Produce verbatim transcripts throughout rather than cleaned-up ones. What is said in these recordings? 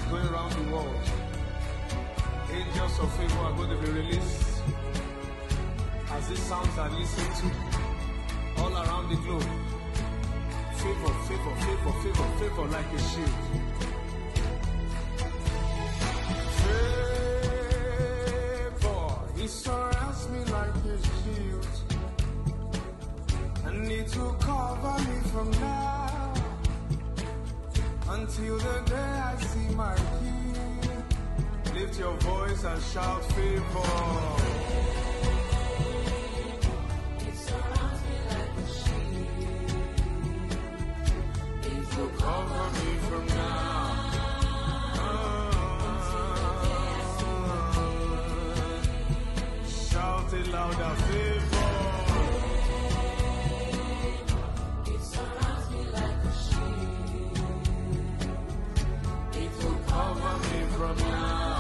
going around the world. Angels of favor are going to be released as these sounds are listened to all around the globe. Favor, favor, favor, favor, favor like a shield. Favor, he surrounds me like a shield. And it will cover me from now until the day I see my King. Lift your voice and shout favor. It surrounds me like a shield. It will cover me from now. Shout it louder, favor. It surrounds me like a shield. It will cover me from now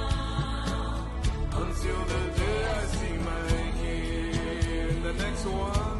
until the day I see my King. The next one.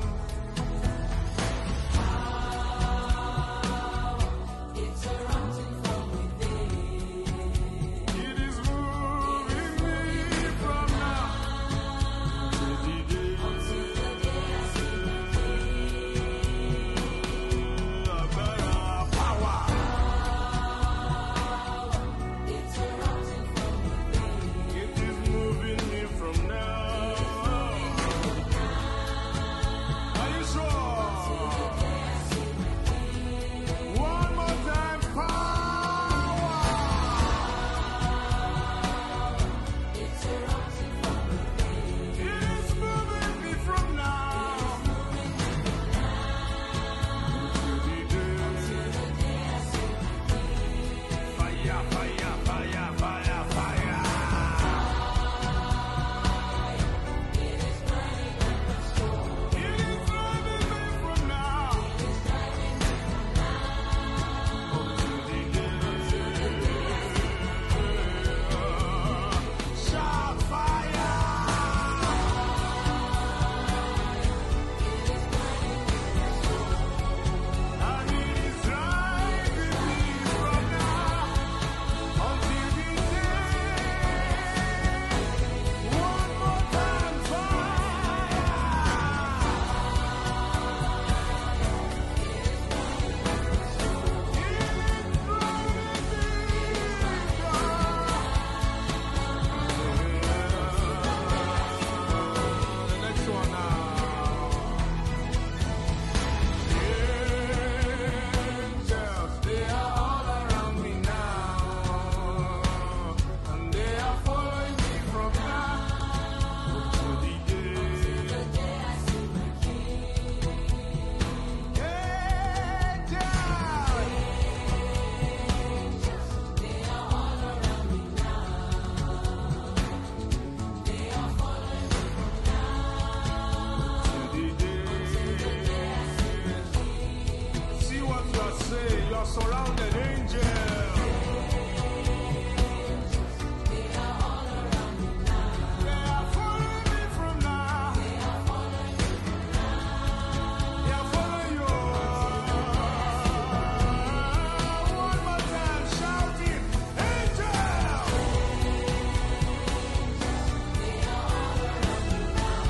Surrounded angels. They are all around me now. They are following me from now. They are following me from now. They are following you. One more time, shouting, angels. They are all around me now.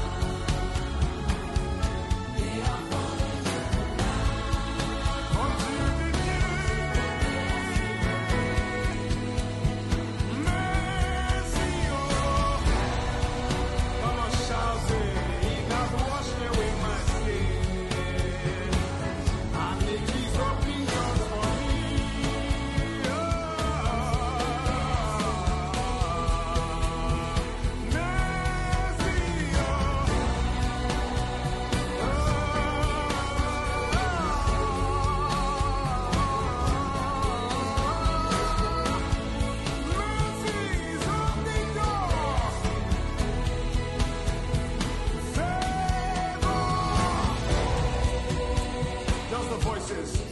They are following me from now. Until the voices.